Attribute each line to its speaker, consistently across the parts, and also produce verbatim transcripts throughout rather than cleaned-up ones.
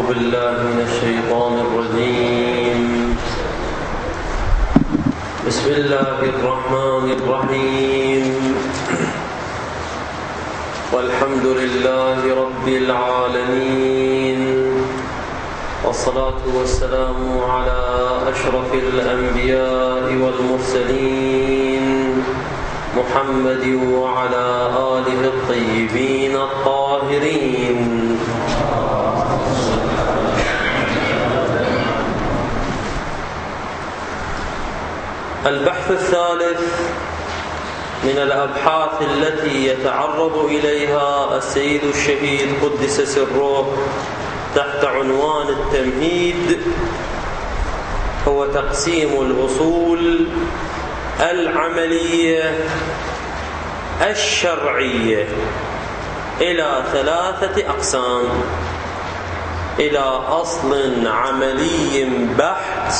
Speaker 1: بالله من الشيطان الرجيم. بسم الله الرحمن الرحيم. والحمد لله رب العالمين، والصلاة والسلام على أشرف الأنبياء والمرسلين محمد وعلى آله الطيبين الطاهرين. البحث الثالث من الأبحاث التي يتعرض إليها السيد الشهيد قدس سره تحت عنوان التمهيد هو تقسيم الأصول العملية الشرعية إلى ثلاثة أقسام: إلى أصل عملي بحت،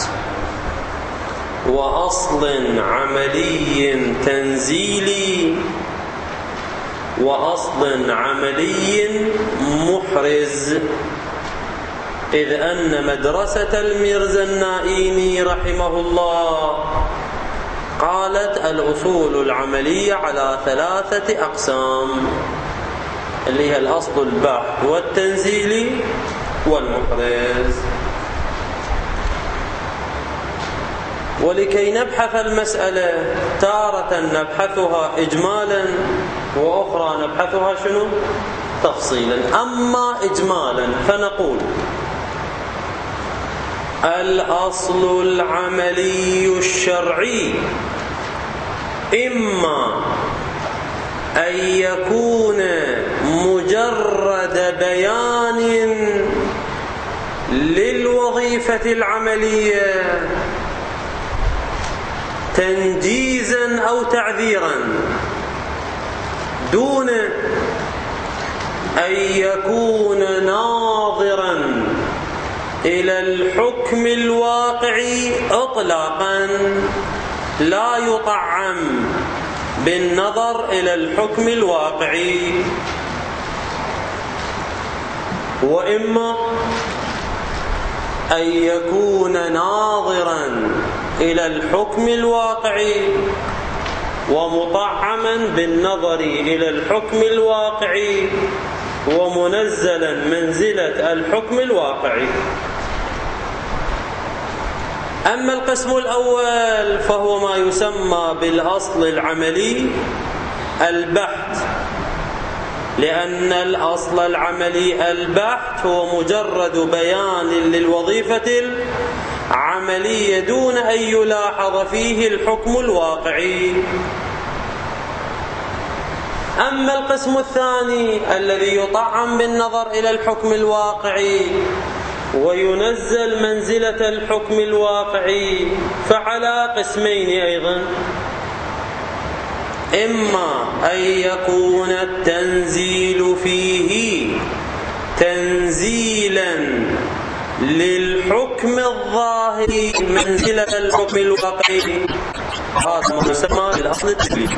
Speaker 1: وأصل عملي تنزيلي، وأصل عملي محرز. إذ أن مدرسة الميرزا النائيني رحمه الله قالت الأصول العملية على ثلاثة أقسام، اللي هي الأصل البحت والتنزيلي والمحرز. ولكي نبحث المسألة تارة نبحثها إجمالا، وأخرى نبحثها شنو؟ تفصيلا. أما إجمالا فنقول: الأصل العملي الشرعي إما أن يكون مجرد بيان للوظيفة العملية تنجيزا أو تعذيرا، دون أن يكون ناظرا إلى الحكم الواقعي إطلاقا، لا يطعم بالنظر إلى الحكم الواقعي. وإما أن يكون ناظرا إلى الحكم الواقعي ومطعما بالنظر إلى الحكم الواقعي ومنزلا منزلة الحكم الواقعي. أما القسم الأول فهو ما يسمى بالأصل العملي البحت، لأن الأصل العملي البحت هو مجرد بيان للوظيفة العملية دون أن يلاحظ فيه الحكم الواقعي. أما القسم الثاني الذي يطعم بالنظر إلى الحكم الواقعي وينزل منزلة الحكم الواقعي فعلى قسمين أيضا: إما أن يكون التنزيل فيه تنزيلا للحكم الظاهري منزلة الحكم الواقعي، هذا ما يسمى بالأصل التكليفي.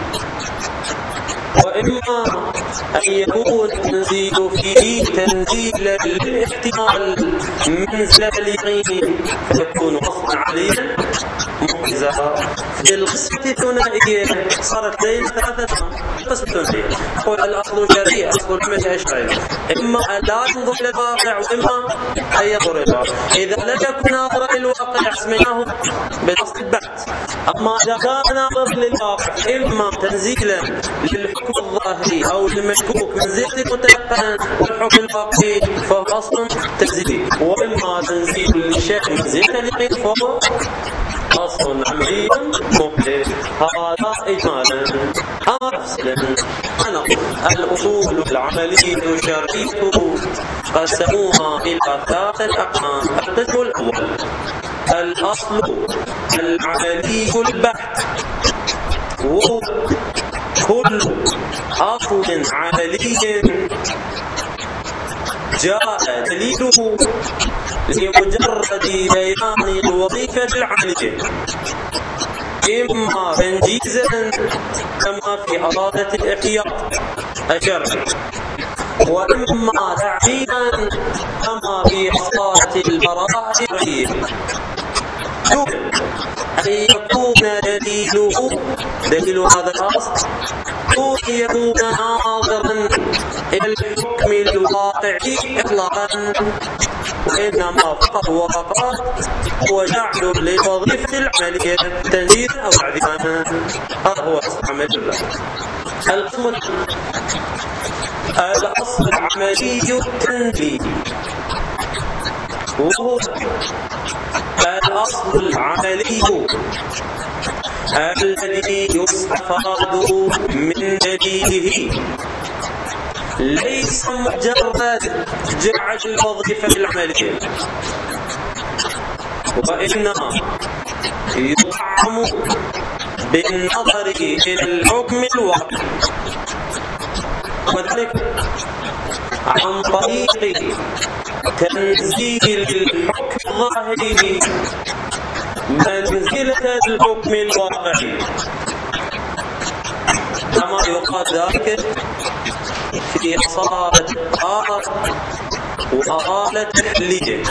Speaker 1: وإما أن يكون التنزيل فيه تنزيلا للاحتمال منزلة اليقين فيكون أصلا عليا محرزا. في القسمة الثنائية صارت لنا ثلاثة قسم ثنائية: قول الأصل الشرعي، أصل العملي الشرعي، إما أن لا ينظر إلى الواقع وإما أن ينظر إلى الواقع. إذا لم يكن ناظرا للواقع سميناه بالأصل البحت. أما إذا كان ناظرا للواقع إما تنزيلا للحكم الظاهري أو المشكوك منزلة المتيقن والحكم الواقعي فهو أصل تنزيلي، وإما تنزيل للشيء منزلة اليقين فهو أصل عملي محرز. هذا إجمالا. أما تفصيلا فنقول: الأصول العملية الشرعية قسموها إلى ثلاثة أقسام. القسم الأول: الأصل العملي البحت، وهو كل أصل عملي جاء دليله لمجرد بيان الوظيفة العملية، إما تنجيزا كما في أرادة الإحياء الشرعي، وإما تعليما كما في أصالة وراء غيره أن يكون دليله دليل هذا الأصل أن يكون ناظرا إلى الحكم الواقعي إطلاقا، وإنما فهو فقط هو جعل لوظيفة العملية تنزيلا أو تعديلا. هذا هو استعمال الله. القسم الأصل العملي التنزيل، وهو الأصل العملي الذي يستفاد من دليله، ليس مجرد جعل الوظيفة العملية، وإنما يطعم بالنظر إلى الحكم الواقعي، وذلك عن طريق تنزيل الحكم الظاهري منزلة الحكم الواقعي، كما يقال ذلك في أصالة الطهارة وأصالة التحلية.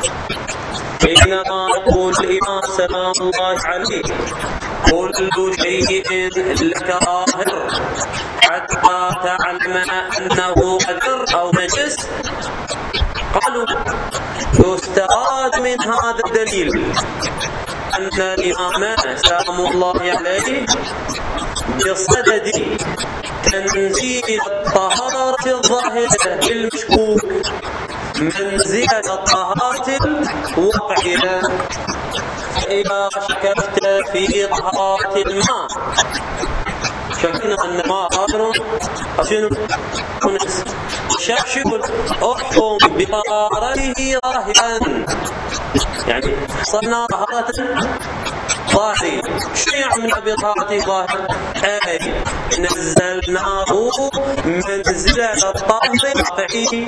Speaker 1: إنما يقول الإمام سلام الله عليه كل شيء لك ظاهر حتى تعلم أنه قدر أو نجس. قالوا يستفاد من هذا الدليل أن الإمام سلام الله عليه بصدد تنزيل الطهارة الظاهرة للمشكوك منزلة الطهارة الواقعية. فإذا شككت في طهارة الماء، شككنا أن الماء ظاهر شنو؟ نجس. شكشك احكم بطهارته ظاهرا، يعني صرنا طهارة ظاهري. شو يعني بطهارته ظاهر؟ أي نزلناه منزلة الطهر الواقعي.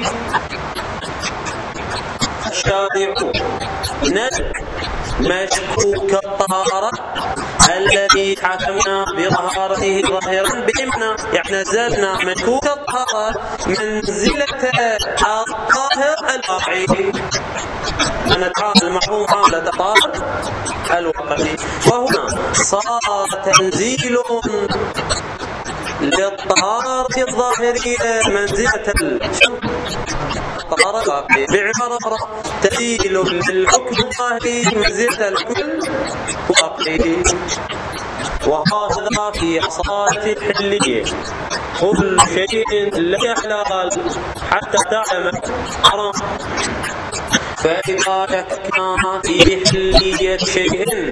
Speaker 1: الشارع نزل مشكوك الطهارة الذي حكمنا بطهارته ظاهرا بإمنا، يعني نزلنا مشكوك الطهارة منزلة الطاهر الواقعي، نتعامل المحروم معاملة الطاهر الواقعي. وهنا صار تنزيل للطهارة الظاهرية منزلة الطهارة الواقعية، بعبارة أخرى تنزيل للحكم الظاهري منزلة الحكم الواقعي. وهذا في أصالة الحلية، كل شيء لا حلال حتى تعلم حرام. فإذا شككنا في حلية شيء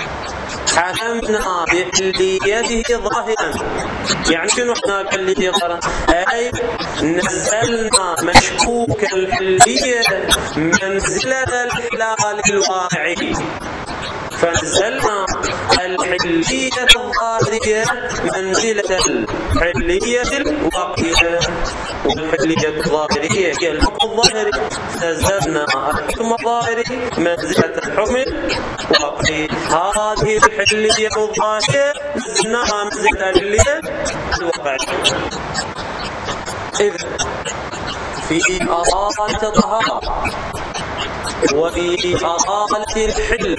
Speaker 1: حكمنا بحليته ظاهرا. يعني شنو احنا بحليته ظاهرا؟ أي نزلنا مشكوك الحلية منزلة الحلال الواقعي، فنزلنا الحلية الظاهرية منزلة الحلية الواقعية. والحلية الظاهرية هي الحكم الظاهري، نزلنا الحكم الظاهري منزلة الحكم الواقعي. هذه الحلية الظاهرية نزلناها منزلة الحلية الواقعية. إذن في أصالة الطهارة وفي أصالة الحل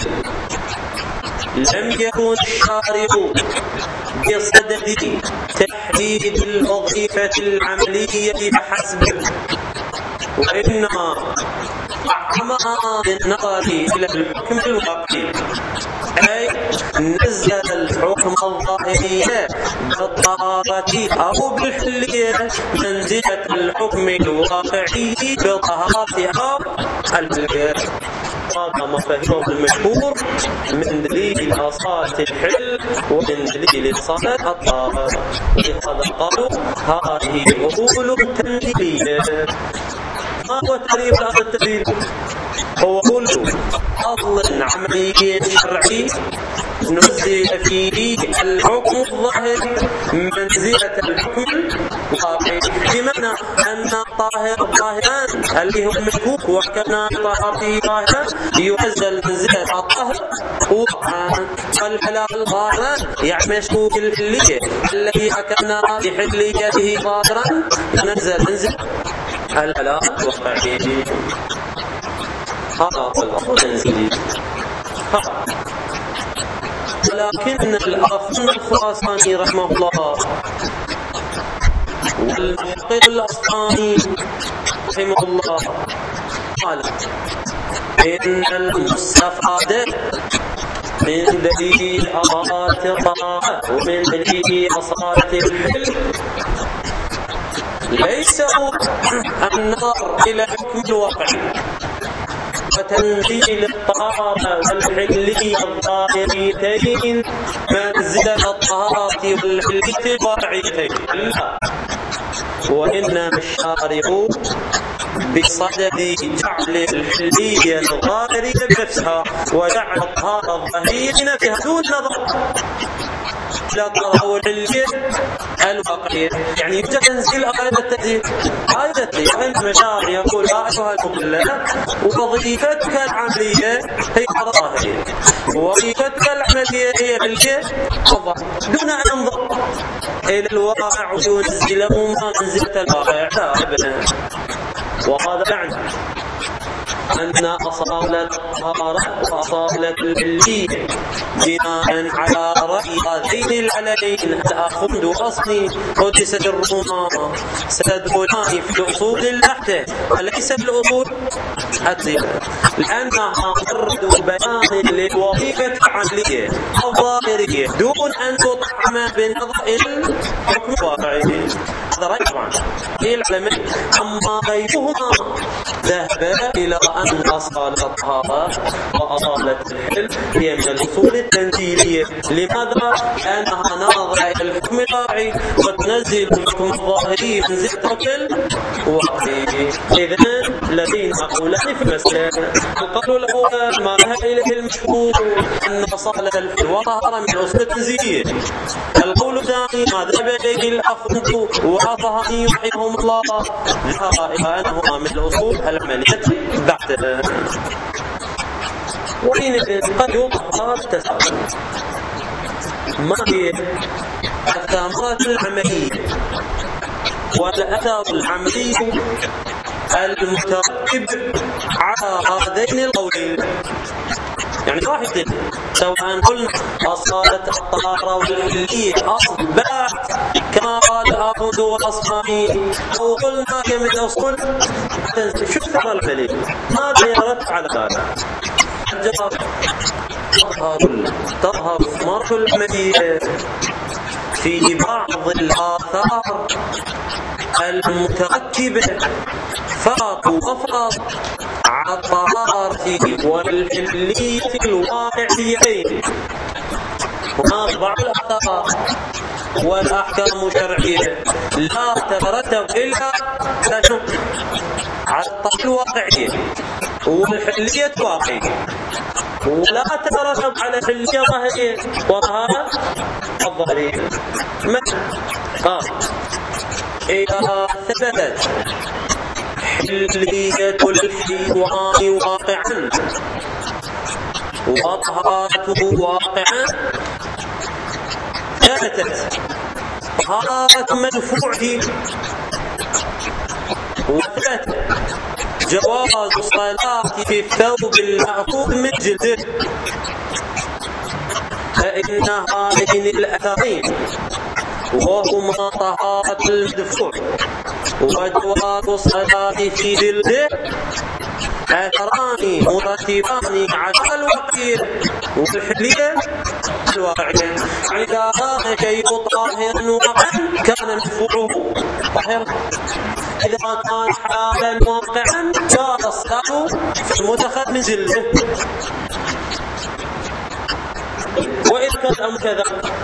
Speaker 1: لم يكن الشارع بصدد تحديد الوظيفة العملية فحسب، وإنما أعمى بالنظر إلى الحكم الواقعي، أي نزل الحكم الظاهري بالطهارة أو بالحلية منزلة الحكم الواقعي بالطهارة أو الحلية. هذا ما فهمه المشهور من دليل أصالة الحل ومن دليل أصالة الطهارة. ولهذا قالوا هذه الأصول التنزيلية. ما هو تعريف هذا التنزيل؟ هو كل أصل عملي شرعي نزل فيه الحكم الظاهري منزلة الحكم الواقعي، بمعنى أن الطاهر ظاهران اللي هو المشكوك وحكمنا طهارته ظاهرا ينزل منزلة الطهر واقعا، والحلال ظاهرا يعني مشكوك الحلية الذي حكمنا بحليته ظاهرا ينزل منزل الحلال واقعي. خلق الأرض تنزيل. ولكن الأخ الخراساني رحمه الله والمحقق الأصفهاني رحمه الله قال إن المستفاد من دليل أصالة الطاعة ومن دليل أصالة الحلم ليس هو النظر إلى حكم الواقع وتنزيل الطهارة والحلية الظاهريتين منزلة الطهارة والحلية الواقعيتين، لا، وإنما الشارع بصدد جعل الحلية الظاهرية بنفسها وجعل الطهارة الظاهرية بنفسها دون نظر إلى الطهارة والحلية الواقعية. يعني يوجد تنزيل آية التنزيل آية التنزيل المشاعر يقول يا أيها المكلف وظيفتك العملية هي الظاهرية وظيفتك العملية هي الحلية الظاهرية دون أن ننظر إلى الواقع وينزله ما منزلة الواقع، لا أبدا. وهذا يعني أن أصالة الطهارة وأصالة الحلية بناء على رأي هذين العللين الأخند وأصلي قدست الرومان سيدخلان في الأصول البحتة وليس الأصول الزيادة، لأنها مجرد بيان للوظيفة العملية الظاهرية دون أن تطعم بنظر الحكم الواقعي. هذا رأي طبعا العلماء. أما غيرهما ذهب إلى أن أصالة الطهارة وأصالة الحلم هي من الأصول التنزيلية. لماذا؟ لأنها ناظرة إلى الحكم الواقعي وتنزل الحكم الظاهري منزلة الحكم الواقعي. إذن لدينا قولان في المسألة. القول الأول ما ذهب إليه المشهور أن أصالة الحلم والطهارة من الأصول التنزيلية. القول الثاني ما ذهب إليه الأخند والأصفهاني رحمهم الله ذهب إلى أنهما من الأصول العملية بعد. وحينئذ قد يوضح التساؤل: ما هي الثمرات العملية والأثر العملي المترتب على هذين القولين؟ يعني واحد سواء قلنا أصالة الطهارة والحلية أصل بحت كما قال الأخند والأصفهاني أو قلنا هي من أصول شو الثمرة العملية؟ ماذا يرتب على هذا؟ الجواب: تظهر الثمرة العملية في بعض الآثار المتركبة فقط وفقط على الطهارة والحلية الواقعيين. هناك بعض الآثار والأحكام الشرعية لا تترتب إلا على الطهارة الواقعية والحلية الواقعية، ولا تترتب على الحلية الظاهرية وطهارة الظاهرية. مثلا إذا ثبتت حلية الحيوان واقعا وطهارته واقعا ثبتت طهارة مدفوعه وثبت جواز الصلاة في الثوب المأخوذ من جلده، فإن هذين الأثرين وهما طهارة المدفوع وجواز الصلاة في جلده أثران مرتبان على الواقعية والحلية الواقعية. إذا كان شيء طاهرا واقعا كان مدفوعه طاهرا، إذا كان حلالا واقعا جاز الصلاة في المتخذ من جلده. وإذا كان الأمر كذا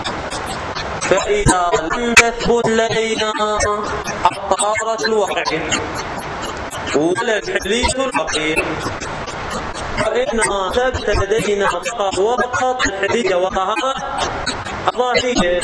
Speaker 1: فإذا لم تثبت لدينا الطهارة الواقعية ولا الحلية الواقعية فإنها ثبت لدينا فقط وفقط الحلية وطهارة الظاهرية،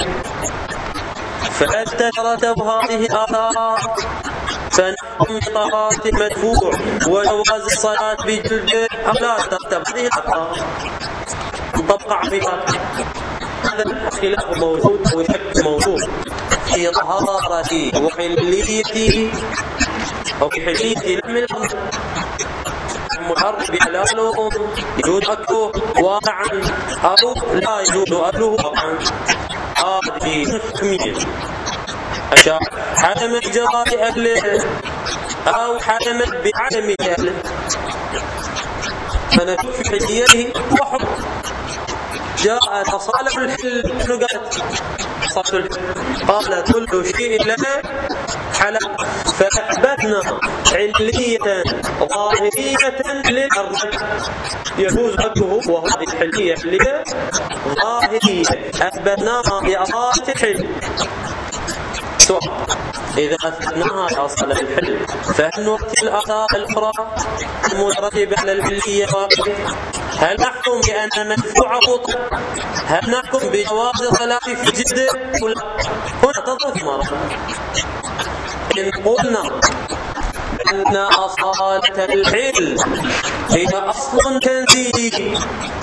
Speaker 1: فأتترتب هذه الآثار فنحكم بطهارة المدفوع وجواز الصلاة بجلده أو لا ترتب هذه الآثار مطبقة عليها. هذا الخلاف موجود والشك موجود في طهارته وحليته أو في حليته لحم الخنزير. لحم الحرب حلال يجوز أكله واقعا أو لا يجوز أكله واقعا. هذه حكمية حكمت بجواز أكله أو حكمت بعدم أكله، فنشوف في حليته وحكم. جاءت أصالة الحل نقلت أصالة الحل قالت كل شيء لنا حلال، فأثبتنا علية ظاهرية للأرض يجوز أكله، وهذه الحلية حلية ظاهرية أثبتناها بأصالة الحل. سؤال: إذا أثبتناها بأصالة الحل فهل نؤتي الآثار الأخرى المترتبة على الحلية واقعية؟ هل نحكم بأن مدفوعه طب؟ هل نحكم بجواز الصلاة في جده؟ هنا تضرب مرة. إن قلنا أن أصالة الحل هي أصل تنزيلي،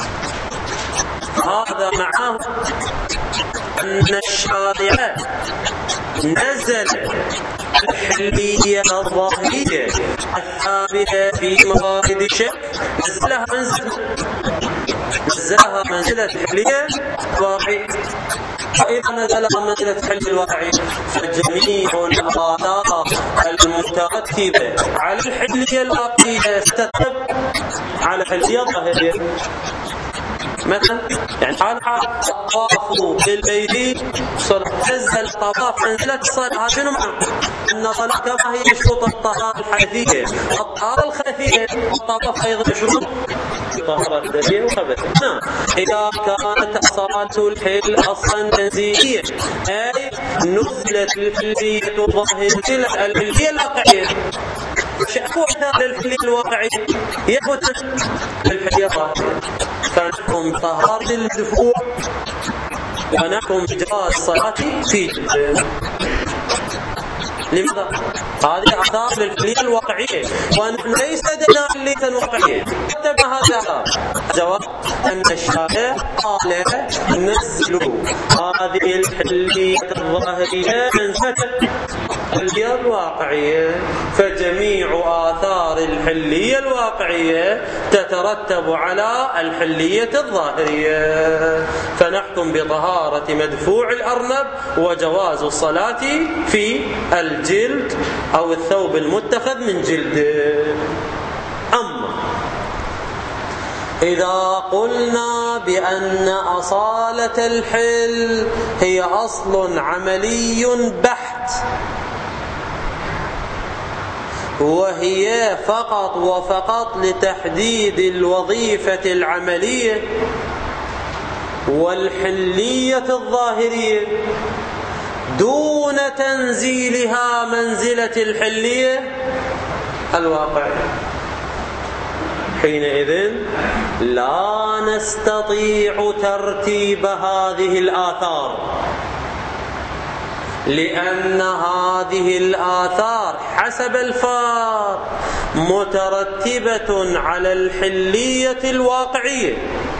Speaker 1: هذا معناه أن الشارع نزل الحلية الظاهرية الثابتة في موارد الشرك، نزلها منزلة نزلها منزلة الحلية الواقعية. فإذا نزلها منزلة الحلية الواقعية فجميع الآثار المترتبة على الحلية الواقعية تترتب على الحلية الظاهرية. مثلا يعني حال طافوا بالبيت نزل الطواف منزلة الصلاة، شنو معنى؟ أن الصلاة كما هي شروط الطهارة الحديثية الطهارة الخفية، الطواف أيضا شروط الطهارة الحديثية وخبث. نعم، إذا كانت أصالة الحل أصلا تنزيلية أي نزلت الحلية الظاهرية الحلية الواقعية، شأكو أثار الحلية الواقعية يثبت الحلية الواقعية، فنحكم بطهارة المدفوع ونحكم بجواز الصلاة في جده. لماذا؟ هذه آثار للحلية الواقعية ونحن ليس لدينا حلية واقعية. كتب هذا جواب أن الشارع قال نزلوا هذه الحلية الظاهرية منزلة الحلية الواقعية، فجميع آثار الحلية الواقعية تترتب على الحلية الظاهرية، فنحكم بطهارة مدفوع الأرنب وجواز الصلاة في الجلد أو الثوب المتخذ من جلده. أما إذا قلنا بأن أصالة الحل هي أصل عملي بحت وهي فقط وفقط لتحديد الوظيفة العملية والحلية الظاهرية دون تنزيلها منزلة الحلية الواقعية، حينئذ لا نستطيع ترتيب هذه الآثار، لأن هذه الآثار حسب الفار مترتبة على الحلية الواقعية،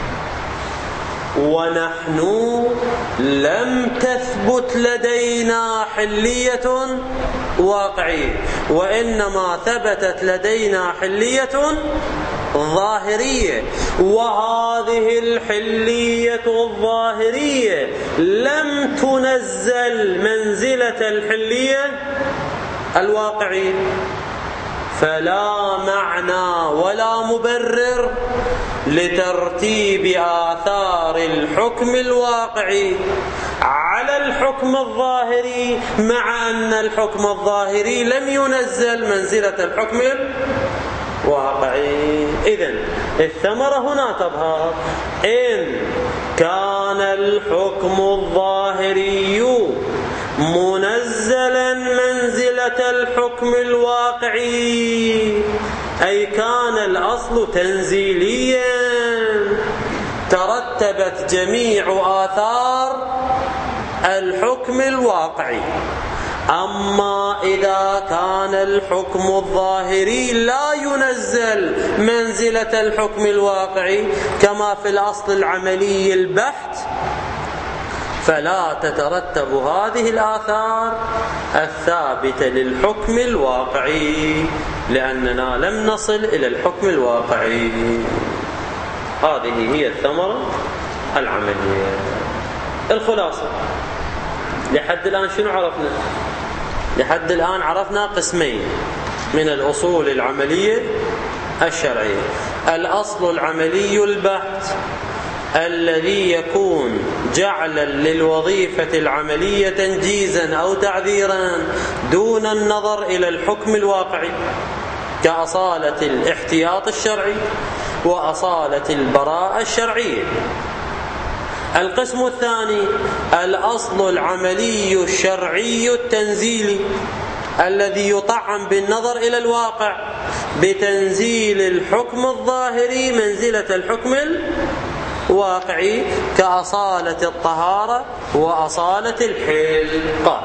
Speaker 1: ونحن لم تثبت لدينا حلية واقعية، وإنما ثبتت لدينا حلية ظاهرية، وهذه الحلية الظاهرية لم تنزل منزلة الحلية الواقعية، فلا معنى ولا مبرر لترتيب آثار الحكم الواقعي على الحكم الظاهري، مع أن الحكم الظاهري لم ينزل منزلة الحكم الواقعي. إذن الثمرة هنا تظهر: إن كان الحكم الظاهري منزلا منزلة الحكم الواقعي، أي كان الأصل تنزيليا، ترتبت جميع آثار الحكم الواقعي. أما إذا كان الحكم الظاهري لا ينزل منزلة الحكم الواقعي كما في الأصل العملي البحت، فلا تترتب هذه الآثار الثابتة للحكم الواقعي. لأننا لم نصل إلى الحكم الواقعي. هذه هي الثمرة العملية. الخلاصة لحد الآن شنو عرفنا؟ لحد الآن عرفنا قسمين من الأصول العملية الشرعية. الأصل العملي البحت الذي يكون جعلا للوظيفة العملية تنجيزا أو تعذيرا دون النظر إلى الحكم الواقعي، كأصالة الاحتياط الشرعي وأصالة البراءة الشرعية. القسم الثاني الأصل العملي الشرعي التنزيلي الذي يطعم بالنظر إلى الواقع بتنزيل الحكم الظاهري منزلة الحكم الواقعي، كأصالة الطهارة وأصالة الحل. قال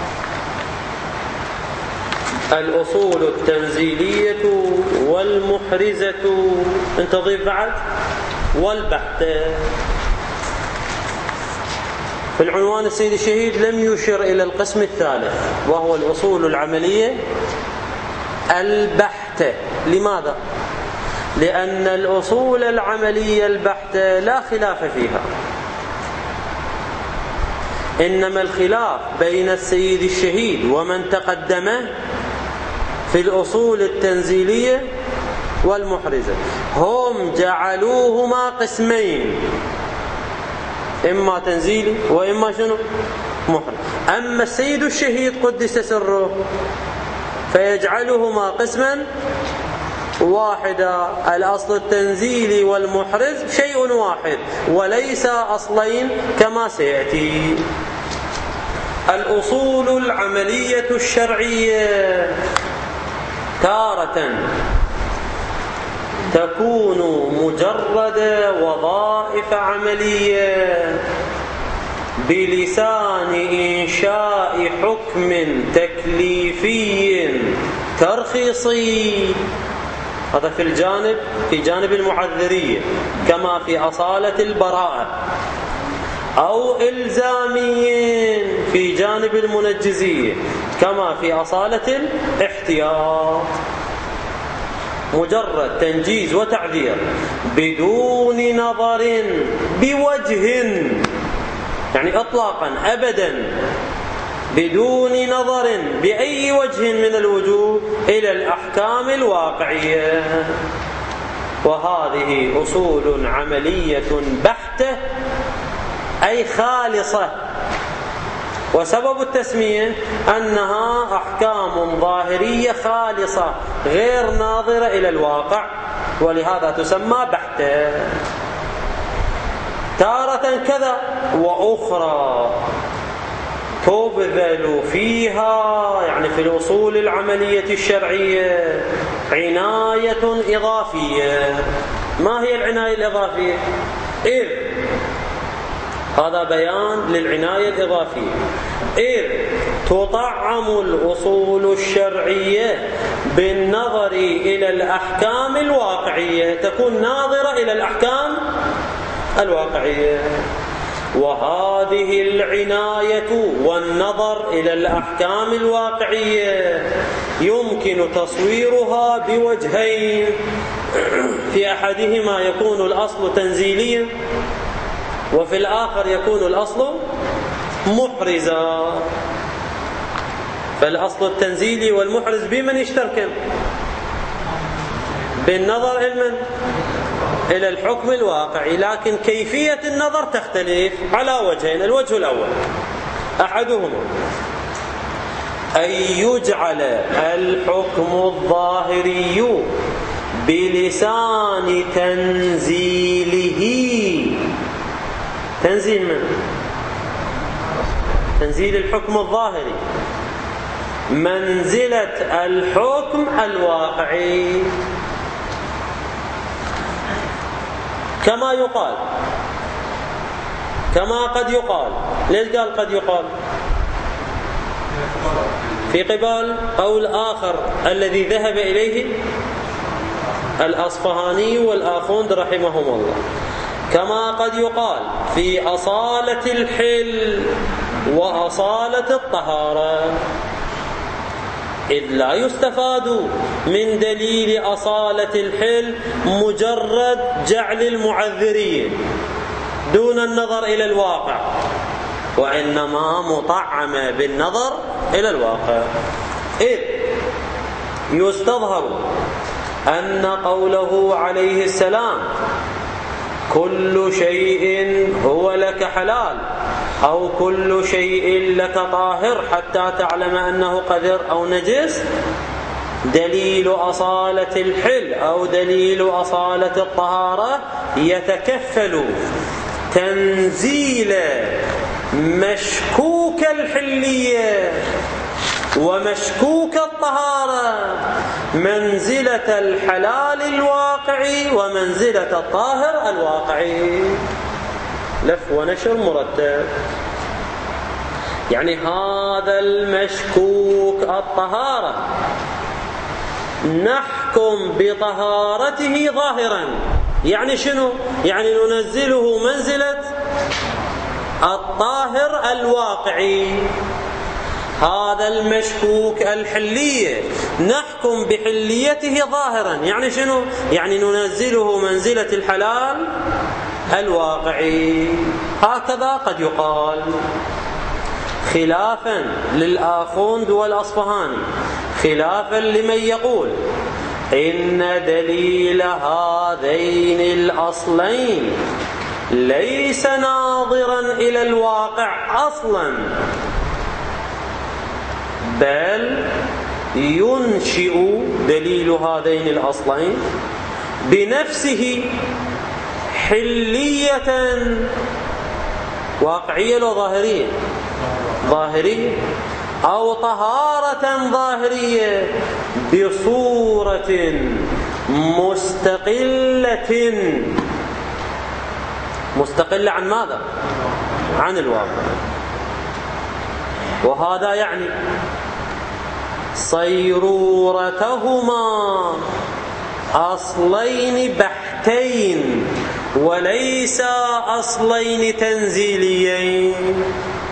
Speaker 1: الأصول التنزيلية والمحرزة، انت ضيف بعد، والبحتة. في العنوان السيد الشهيد لم يشر إلى القسم الثالث وهو الأصول العملية البحتة. لماذا؟ لأن الأصول العملية البحتة لا خلاف فيها، إنما الخلاف بين السيد الشهيد ومن تقدمه في الأصول التنزيلية والمحرزة. هم جعلوهما قسمين، إما تنزيلي وإما شنو محرز. أما السيد الشهيد قدس سره فيجعلهما قسما واحدا. الأصل التنزيلي والمحرز شيء واحد وليس أصلين كما سيأتي. الأصول العملية الشرعية تارة تكون مجرد وظائف عملية بلسان إنشاء حكم تكليفي ترخيصي، هذا في الجانب في جانب المعذرية كما في أصالة البراءة، أو إلزامي في جانب المنجزية كما في أصالة الاحتياط. مجرد تنجيز وتعذير بدون نظر بوجه، يعني إطلاقا أبدا بدون نظر بأي وجه من الوجوه إلى الأحكام الواقعية. وهذه أصول عملية بحتة أي خالصة، وسبب التسمية أنها أحكام ظاهرية خالصة غير ناظرة إلى الواقع، ولهذا تسمى بحتة. تارة كذا وأخرى تبذل فيها، يعني في الأصول العملية الشرعية، عناية إضافية. ما هي العناية الإضافية؟ إذ هذا بيان للعناية الإضافية. إذ تطعم الأصول الشرعية بالنظر إلى الأحكام الواقعية، تكون ناظرة إلى الأحكام الواقعية. وهذه العناية والنظر إلى الأحكام الواقعية يمكن تصويرها بوجهين، في أحدهما يكون الأصل تنزيليا وفي الآخر يكون الأصل محرزا. فالأصل التنزيلي والمحرز بمن يشتركن؟ بالنظر إلى إلى الحكم الواقعي، لكن كيفية النظر تختلف على وجهين. الوجه الأول أحدهما أن يجعل الحكم الظاهري بلسان تنزيله، تنزيل من؟ تنزيل الحكم الظاهري منزلة الحكم الواقعي، كما يقال، كما قد يقال. ليش قال قد يقال؟ في قبال قول آخر الذي ذهب إليه الأصفهاني والآخوند رحمهم الله، كما قد يقال في أصالة الحل وأصالة الطهارة. إذ لا يستفاد من دليل أصالة الحل مجرد جعل المعذرية دون النظر إلى الواقع، وإنما مطعمة بالنظر إلى الواقع. إذ يستظهر أن قوله عليه السلام كل شيء هو لك حلال أو كل شيء لك طاهر حتى تعلم أنه قذر أو نجس دليل أصالة الحل أو دليل أصالة الطهارة يتكفل تنزيل مشكوك الحلية ومشكوك الطهارة منزلة الحلال الواقعي ومنزلة الطاهر الواقعي. لف ونشر مرتب. يعني هذا المشكوك الطهارة نحكم بطهارته ظاهرا. يعني شنو؟ يعني ننزله منزلة الطاهر الواقعي. هذا المشكوك الحلية نحكم بحليته ظاهرا. يعني شنو؟ يعني ننزله منزلة الحلال الواقعي. هكذا قد يقال، خلافا للآخوند والأصفهاني، خلافا لمن يقول إن دليل هذين الأصلين ليس ناظرا إلى الواقع أصلا، بل ينشئ دليل هذين الأصلين بنفسه حلية واقعية لو ظاهرية ظاهرية أو طهارة ظاهرية بصورة مستقلة. مستقلة عن ماذا؟ عن الواقع. وهذا يعني صيرورتهما أصلين بحتين وليس أصلين تنزيليين.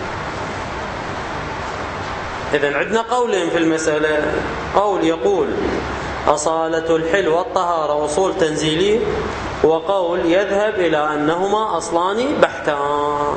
Speaker 1: إذن عندنا قولين في المسألة، قول يقول أصالة الحل والطهارة أصول تنزيلية، وقول يذهب إلى أنهما أصلان بحتان.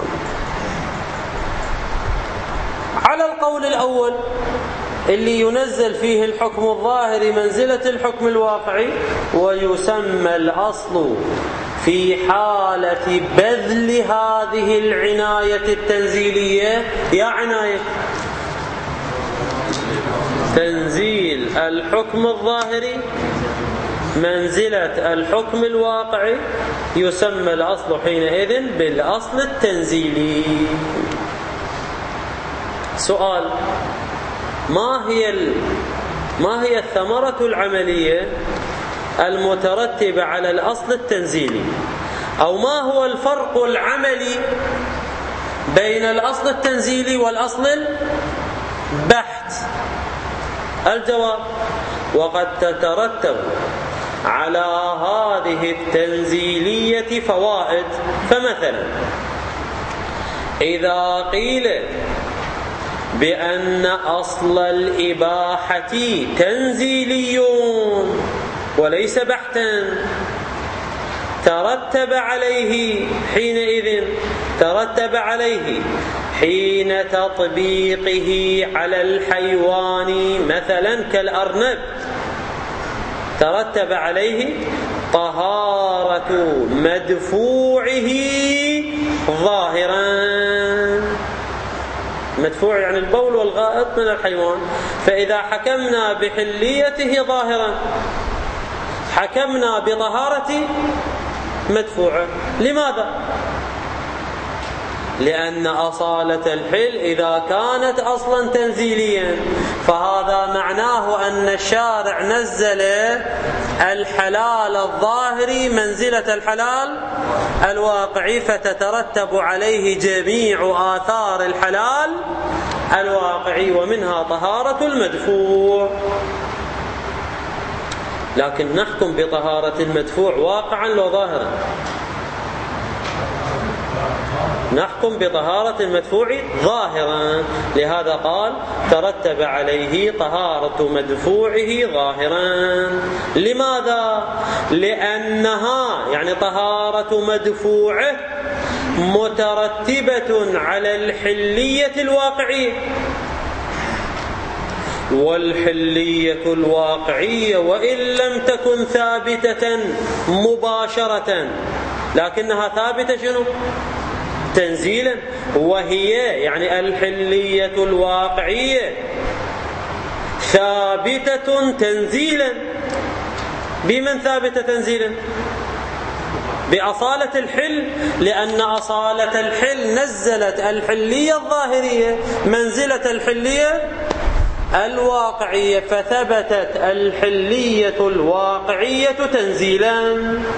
Speaker 1: على القول الأول اللي ينزل فيه الحكم الظاهري منزلة الحكم الواقعي، ويسمى الأصل في حالة بذل هذه العناية التنزيلية يا عناية تنزيل الحكم الظاهري منزلة الحكم الواقعي، يسمى الأصل حينئذ بالأصل التنزيلي. سؤال: ما هي ما هي الثمرة العملية المترتبة على الأصل التنزيلي؟ أو ما هو الفرق العملي بين الأصل التنزيلي والأصل البحت؟ الجواب: وقد تترتب على هذه التنزيلية فوائد. فمثلا إذا قيل بأن أصل الإباحة تنزيلي وليس بحتا، ترتب عليه حينئذ ترتب عليه حين تطبيقه على الحيوان مثلا كالأرنب، ترتب عليه طهارة مدفوعه ظاهرا. مدفوع يعني البول والغائط من الحيوان. فإذا حكمنا بحليته ظاهرا حكمنا بطهارة مدفوعه. لماذا؟ لأن أصالة الحل إذا كانت أصلا تنزيليا فهذا معناه أن الشارع نزل الحلال الظاهري منزلة الحلال الواقعي، فتترتب عليه جميع آثار الحلال الواقعي ومنها طهارة المدفوع. لكن نحكم بطهارة المدفوع واقعا لو ظاهرا. نحكم بطهارة المدفوع ظاهرا. لهذا قال ترتب عليه طهارة مدفوعه ظاهرا. لماذا؟ لأنها يعني طهارة مدفوعه مترتبة على الحلية الواقعية، والحلية الواقعية وإن لم تكن ثابتة مباشرة لكنها ثابتة شنو؟ تنزيلا. وهي يعني الحلية الواقعية ثابتة تنزيلا. بمن ثابتة تنزيلا؟ بأصالة الحل، لأن أصالة الحل نزلت الحلية الظاهرية منزلة الحلية الواقعية، فثبتت الحلية الواقعية تنزيلا.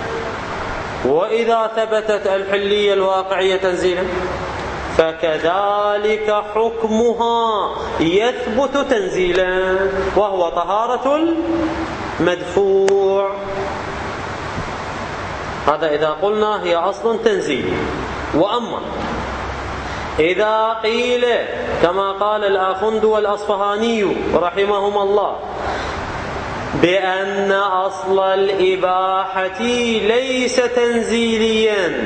Speaker 1: وإذا ثبتت الحلية الواقعية تنزيلا فكذلك حكمها يثبت تنزيلا، وهو طهارة المدفوع. هذا إذا قلنا هي أصل تنزيلي. وأما إذا قيل كما قال الآخند والأصفهاني رحمهما الله بأن أصل الإباحة ليس تنزيليا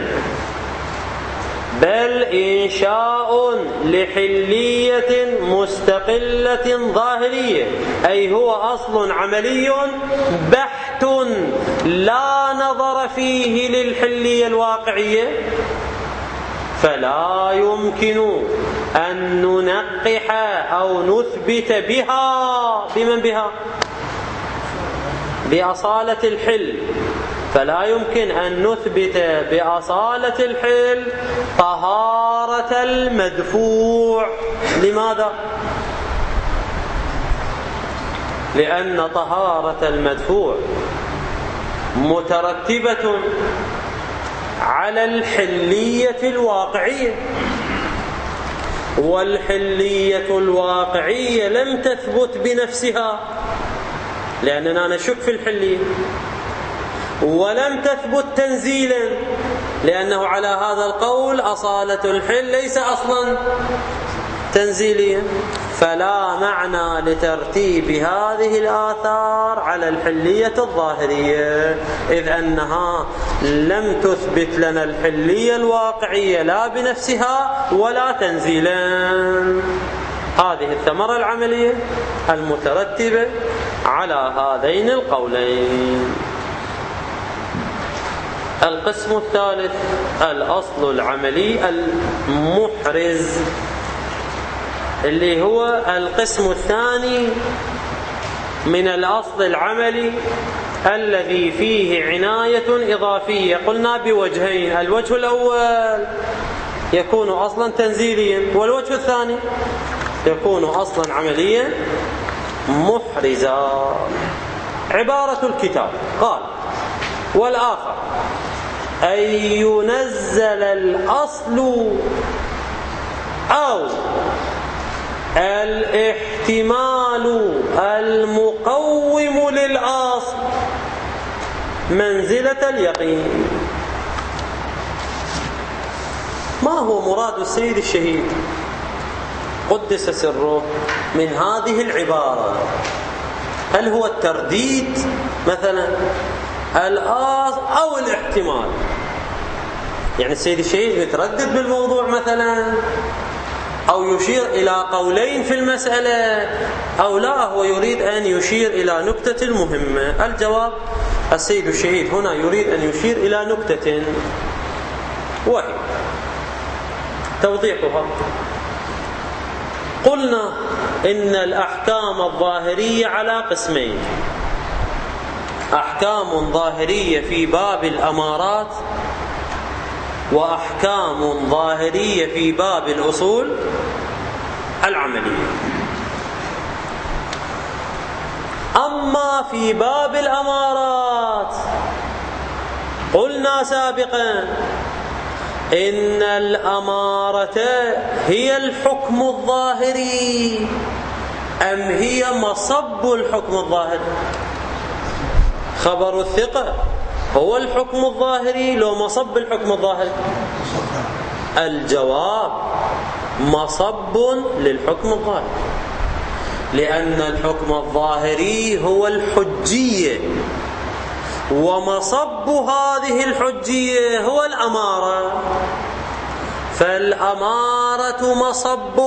Speaker 1: بل إنشاء لحلية مستقلة ظاهرية، أي هو أصل عملي بحت لا نظر فيه للحلية الواقعية، فلا يمكن أن ننقح أو نثبت بها بمن بها بأصالة الحل، فلا يمكن أن نثبت بأصالة الحل طهارة المدفوع. لماذا؟ لأن طهارة المدفوع مترتبة على الحلية الواقعية، والحلية الواقعية لم تثبت بنفسها لأننا نشك في الحلية، ولم تثبت تنزيلا لأنه على هذا القول أصالة الحل ليس أصلا تنزيليا، فلا معنى لترتيب هذه الآثار على الحلية الظاهرية، إذ أنها لم تثبت لنا الحلية الواقعية لا بنفسها ولا تنزيلا. هذه الثمرة العملية المترتبة على هذين القولين. القسم الثالث الأصل العملي المحرز، اللي هو القسم الثاني من الأصل العملي الذي فيه عناية إضافية. قلنا بوجهين، الوجه الأول يكون أصلا تنزيليا، والوجه الثاني يكون أصلا عمليا محرزا. عبارة الكتاب قال: والآخر أن ينزل الأصل أو الاحتمال المقوم للأصل منزلة اليقين. ما هو مراد السيد الشهيد قدس سره من هذه العبارة؟ هل هو الترديد مثلا الأصل أو الاحتمال؟ يعني السيد الشهيد يتردد بالموضوع مثلا، أو يشير إلى قولين في المسألة، أو لا هو يريد أن يشير إلى نكتة مهمة؟ الجواب: السيد الشهيد هنا يريد أن يشير إلى نكتة، وهي توضيحها. قلنا إن الأحكام الظاهرية على قسمين: أحكام ظاهرية في باب الأمارات، وأحكام ظاهرية في باب الأصول العملية. أما في باب الأمارات قلنا سابقا إن الأمارة هي الحكم الظاهري أم هي مصب الحكم الظاهري؟ خبر الثقة هو الحكم الظاهري لو مصب الحكم الظاهري؟ الجواب مصب للحكم الظاهري، لأن الحكم الظاهري هو الحجية، ومصب هذه الحجية هو الأمارة، فالأمارة مصب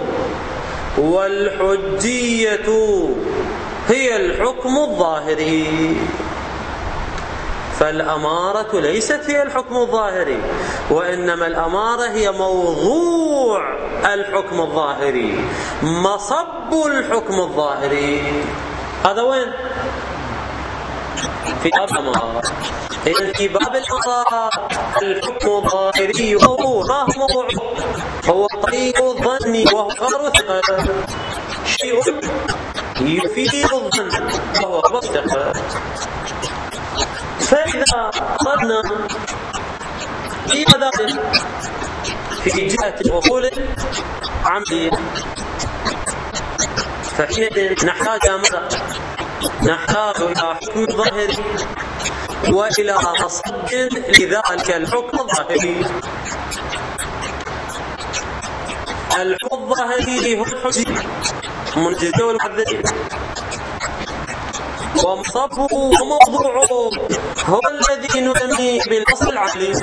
Speaker 1: والحجية هي الحكم الظاهري. فالأمارة ليست هي الحكم الظاهري، وإنما الأمارة هي موضوع الحكم الظاهري، مصب الحكم الظاهري. هذا وين؟ في باب الأمارة. إذن في باب الأمارة الحكم الظاهري هو ما هو هو طريق الظن وهو خبر ثقة، شيء يفيد الظن وهو خبر ثقة. فإذا أردنا في ذلك في جهة الأصول العملية، فحينئذ نحتاج ماذا؟ نحتاج إلى حكم ظاهري وإلى مصب لذلك الحكم الظاهري. الحكم الظاهري هو الحجي منجزه والمحذرين، ومصبه وموضوعه هو الذي نسميه بالأصل العقلي.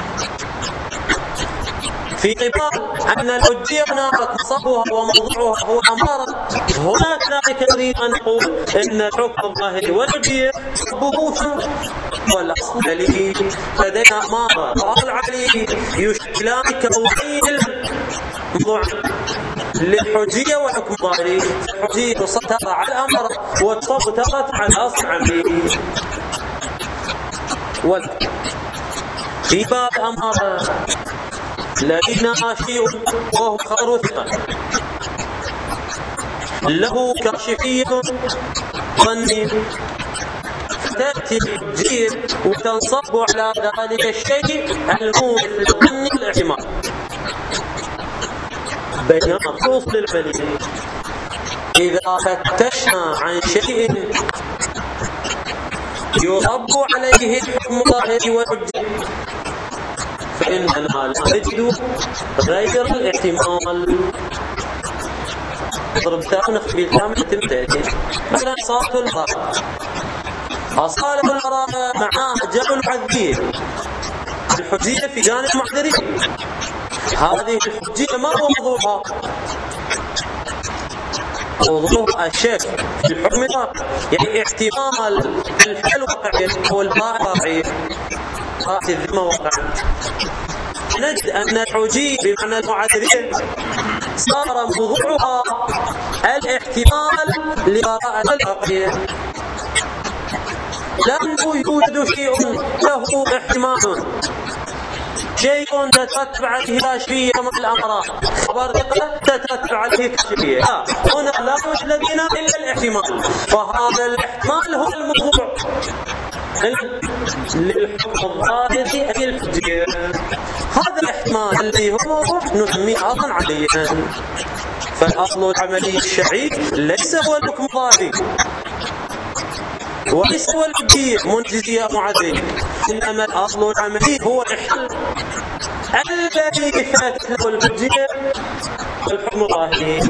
Speaker 1: في قبال أن الحجية هناك مصبها وموضوعها هو أمارة، هناك ذلك نريد أن نقول أن الحكم الظاهري والحجية مصبه هو الأصل العقلي. لدينا أمارة وأصل عقلي يشكلان كنوعين الموضوع للحجية والحكم الظاهري. الحجية تسطر على الأمر وتسطر على الأصل العقلي. في باب الأمارة لدينا شيء وهو خبر ثقة له كاشفية ظني، فتأتي الحجية وتنصب على ذلك الشيء المورث لظن الاحتمال. بينما في أصل العملية إذا فتشنا عن شيء يرب عليه الحكم الظاهري والحجي فإننا لا نجد غير الاحتمال. اضرب ثاني في الكامل تمتلك مثلا صارت المرأة، أصالة المرأة معاه جمع الحذية، الحجية في جانب المحذرين. هذه الحجية ما هو موضوعها؟ موضوع الشك في الحكم الواقع، يعني احتمال الفعل واقعي أو الباء واقعي، هذه الذمة واقع. نجد أن الحجية بمعنى المعذرين صار موضوعها الاحتمال لبراءة الواقعية، لأنه يوجد شيء له احتمال، شيء تترتب عليه كاشفية مع الأمراض، خبر تترتب عليه كاشفية. لا، هنا لا يوجد لدينا إلا الاحتمال، فهذا الاحتمال هو الموضوع للحكم الظاهري أي الحجية. هذا الاحتمال الذي هو موضوع نسميه أصلا عمليا. فالأصل العملي الشرعي ليس هو الحكم الظاهري وليس هو الحجية منجزية معذرين، إنما الأصل العملي هو الحل الذي فاتت له الحجية والحكم الظاهري.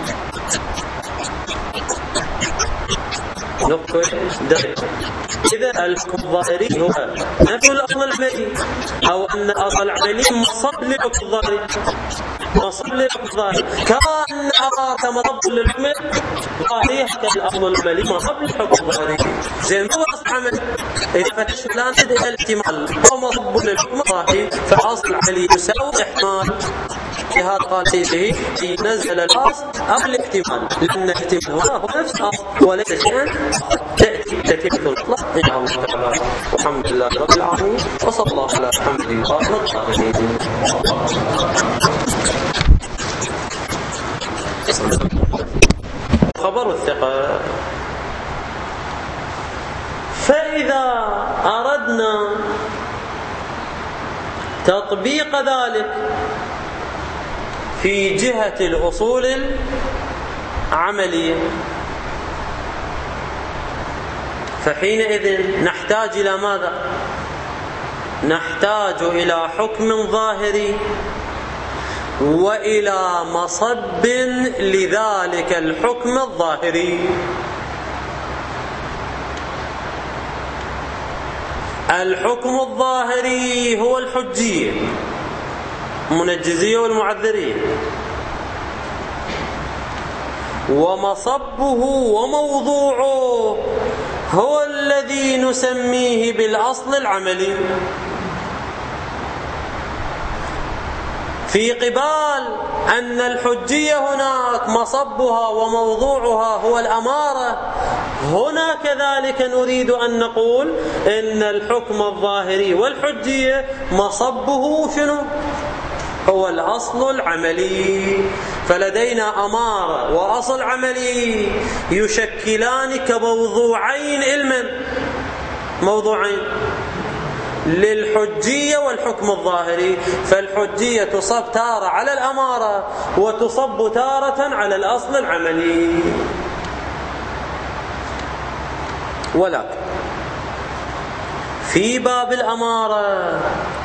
Speaker 1: نقول إذا الحكم الظاهري هو نفي الأصل العملي، أو أن الأصل العملي مصب للحكم الظاهري، مصب للحكم الظاهري، كما أن أمارة مصب للحكم الظاهري، حتى الأصل العملي مصب للحكم الظاهري. زين هو أصل عملي، إذا فتشت الآن تدعي الاحتمال هو مصب للحكم الظاهري، فالأصل العملي يساوي احتمال. لهذا قال فيه نزل الأصل أو الاحتمال، لأن الاحتمال هو نفس الأصل وليس شيئا تأتي تتمة الأطلاق. إن شاء الله تعالى والحمد لله رب العالمين، وصلى الله على محمد وآله الطاهرين. خبر الثقة. فإذا أردنا تطبيق ذلك في جهة الأصول العملية، فحينئذ نحتاج إلى ماذا؟ نحتاج إلى حكم ظاهري وإلى مصب لذلك الحكم الظاهري. الحكم الظاهري هو الحجية، المنجزية والمعذرية، ومصبه وموضوعه هو الذي نسميه بالأصل العملي. في قبال أن الحجية هناك مصبها وموضوعها هو الأمارة، هنا كذلك نريد أن نقول إن الحكم الظاهري والحجية مصبه شنو؟ هو الأصل العملي. فلدينا أمارة وأصل عملي يشكلان كموضوعين علما، موضوعين للحجية والحكم الظاهري. فالحجية تصب تارة على الأمارة وتصب تارة على الأصل العملي. ولكن في باب الأمارة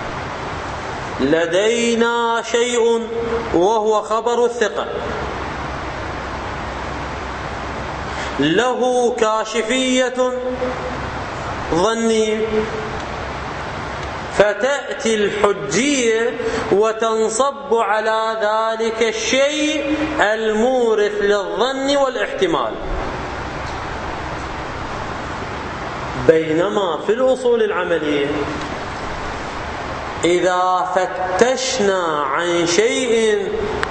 Speaker 1: لدينا شيء وهو خبر الثقة، له كاشفية ظنية، فتأتي الحجية وتنصب على ذلك الشيء المورث للظن والاحتمال. بينما في الأصول العملية إذا فتشنا عن شيء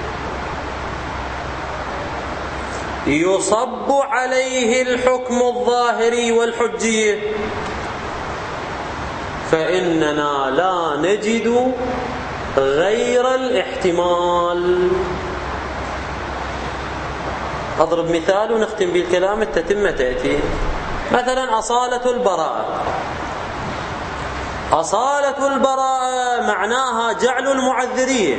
Speaker 1: يصب عليه الحكم الظاهري والحجية فإننا لا نجد غير الاحتمال. أضرب مثال ونختم بالكلام التتمة تأتي. مثلا أصالة البراءة. أصالة البراءة معناها جعل المعذرية،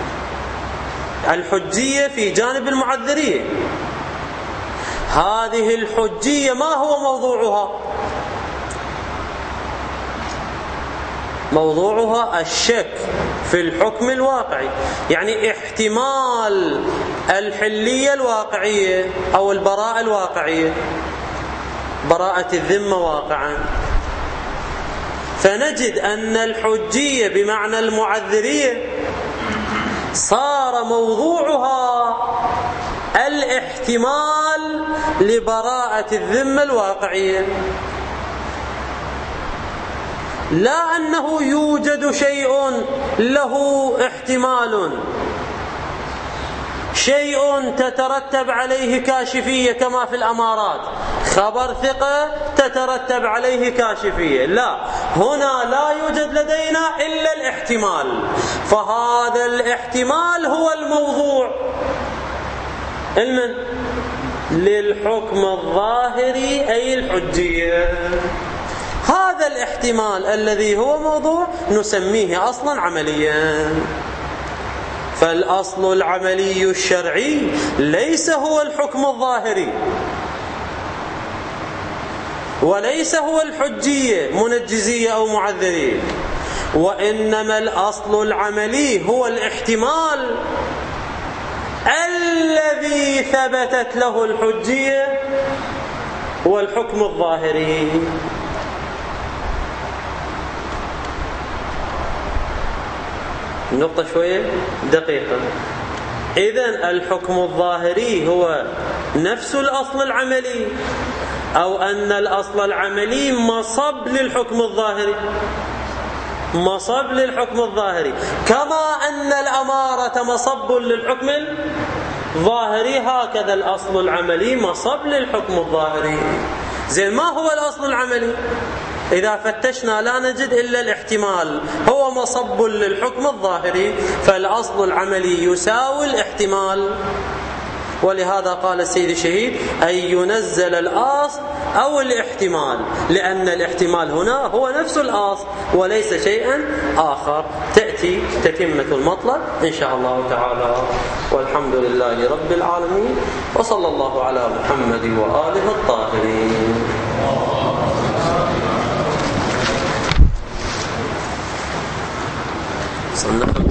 Speaker 1: الحجية في جانب المعذرية. هذه الحجية ما هو موضوعها؟ موضوعها الشك في الحكم الواقعي، يعني احتمال الحلية الواقعية أو البراءة الواقعية، براءة الذمة واقعا. فنجد أن الحجية بمعنى المعذرية صار موضوعها الاحتمال لبراءة الذمة الواقعية، لا أنه يوجد شيء له احتمال، شيء تترتب عليه كاشفية كما في الأمارات، خبر ثقة تترتب عليه كاشفية. لا، هنا لا يوجد لدينا إلا الاحتمال، فهذا الاحتمال هو الموضوع المن للحكم الظاهري أي الحجية. هذا الاحتمال الذي هو موضوع نسميه أصلا عمليا. فالأصل العملي الشرعي ليس هو الحكم الظاهري، وليس هو الحجية منجزية أو معذرية، وإنما الأصل العملي هو الاحتمال الذي ثبتت له الحجية والحكم الظاهري. نقطة شوية دقيقة. إذن الحكم الظاهري هو نفس الأصل العملي، أو أن الأصل العملي مصب للحكم الظاهري، مصب للحكم الظاهري، كما أن الأمارة مصب للحكم الظاهري، هكذا الأصل العملي مصب للحكم الظاهري. زين، ما هو الأصل العملي؟ إذا فتشنا لا نجد إلا الاحتمال، هو مصب للحكم الظاهري، فالأصل العملي يساوي الاحتمال. ولهذا قال السيد الشهيد أن ينزل الأصل أو الاحتمال، لأن الاحتمال هنا هو نفس الأصل وليس شيئا آخر. تأتي تتمة المطلب إن شاء الله تعالى، والحمد لله رب العالمين، وصلى الله على محمد وآله الطاهرين. صنف